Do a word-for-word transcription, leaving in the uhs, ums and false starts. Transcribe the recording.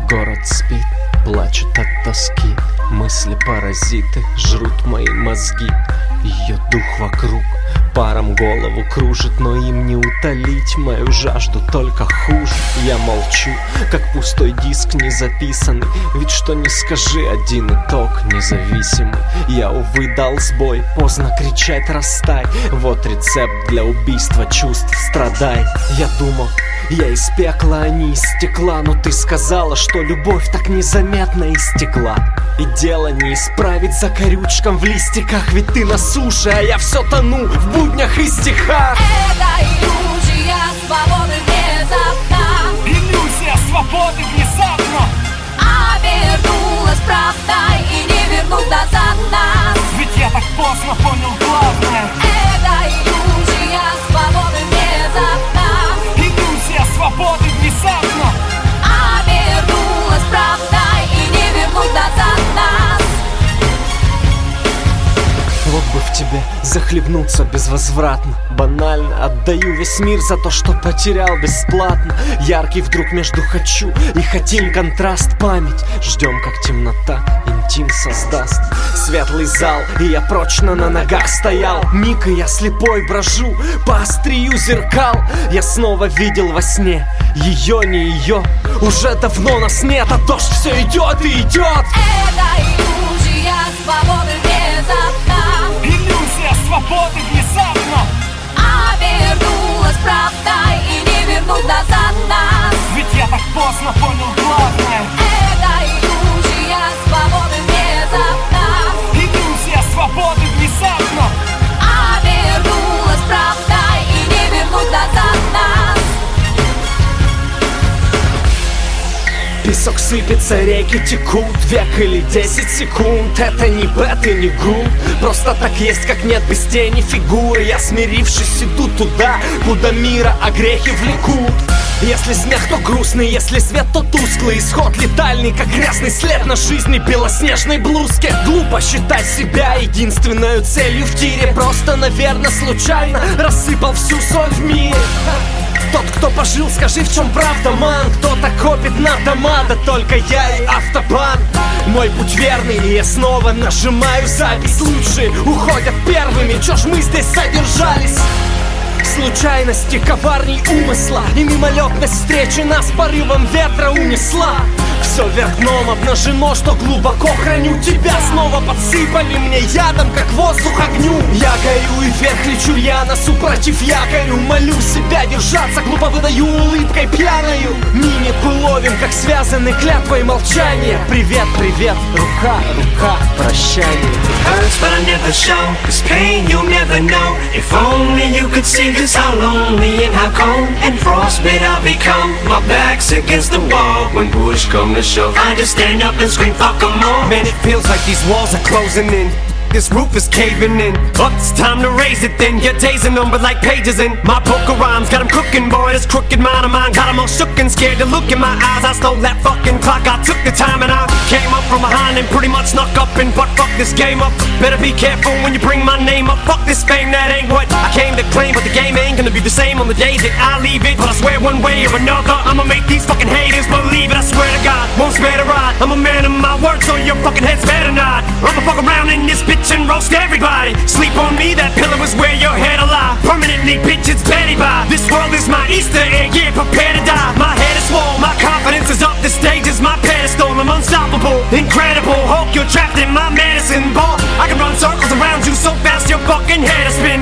Город спит, плачет от тоски. Мысли-паразиты жрут мои мозги. Ее дух вокруг паром голову кружит, но им не утолить мою жажду, только хуже. Я молчу, как пустой диск не записанный. Ведь что не скажи, один итог независимый. Я, увы, дал сбой, поздно кричать растай. Вот рецепт для убийства чувств, страдай. Я думал, я из пекла, а не из стекла. Но ты сказала, что любовь так незаметно истекла. И дело не исправить за корючком в листиках. Ведь ты на суше, а я все тону в буднях и стихах. Это иллюзия свободы без окна. Иллюзия свободы внезапно А вернулась правда и не вернуть назад нас. Ведь я так поздно понял главное. Это иллюзия свободы без окна. Иллюзия свободы внезапно А вернулась правда и не вернуть назад нас. Вот бы в тебе захлебнуться безвозвратно. Банально отдаю весь мир за то, что потерял бесплатно. Яркий вдруг между хочу и хотим контраст. Память ждем, как темнота интим создаст. Светлый зал, и я прочно на ногах стоял. Миг, и я слепой брожу по острию зеркал. Я снова видел во сне ее, не ее. Уже давно нас нет, а дождь все идет и идет. Это иллюзия свободы без окна. иллюзия свободы внезапно А вернулась правда и не вернуть назад нас. Ведь я так поздно понял главное. Это иллюзия свободы без окна. Иллюзия свободы внезапно А вернулась правда и не вернуть назад нас. Песок сыпется, реки текут, век или десять секунд. Это не бэт и не гул, просто так есть, как нет без тени фигуры. Я, смирившись, иду туда, куда мира, а грехи влекут. Если смех, то грустный, если свет, то тусклый. Исход летальный, как грязный след на жизни белоснежной блузке. Глупо считать себя единственной целью в тире. Просто, наверное, случайно рассыпал всю соль в мире. Тот, кто пожил, скажи, в чем правда, ман? Кто-то копит на дома, да только я и автобан. Мой путь верный, и я снова нажимаю запись. Лучшие уходят первыми, чё ж мы здесь задержались? Случайности коварней умысла, и мимолетность встречи нас порывом ветра унесла. Все вверх дном обнажено, что глубоко храню тебя. Снова подсыпали мне ядом, как воздух огню. Я горю и вверх лечу я, супротив якорю. Молю себя держаться, глупо выдаю улыбкой пьяною. Мимику ловим, как связаны клятвой молчания. Привет, привет, рука, рука, прощание. Hurts but I never show, this pain you'll never know. If only you could see just how lonely and how cold and frostbit I've become. My back's against the wall when push come to shove. I just stand up and scream fuck 'em all. Man, it feels like these walls are closing in. This roof is caving in. Up, it's time to raise it then. Your days are numbered like pages in my book of rhymes. Got 'em cooking, boy, this crooked mind of mine. Got 'em all shook and scared to look in my eyes. I stole that fucking clock, I took the time and I came up from behind and pretty much snuck up and butt fuck this game up. Better be careful when you bring my name up. Fuck this fame, that ain't what I came to claim. But the game ain't gonna be the same on the days that I leave it. But I swear one way or another I'ma make these fucking haters believe it. I swear to God, won't spare the ride. I'm a man of my word, so your fucking head's better not. I'ma fuck around in this bitch and roast everybody. Sleep on me, that pillow is where your head alive. Permanently, bitch, it's Betty by. This world is my Easter egg, yeah, prepare to die. My head is swole, my confidence is up. The stage is my pedestal, I'm unstoppable, incredible. Hulk, you're trapped in my medicine ball. I can run circles around you so fast your fucking head is spin.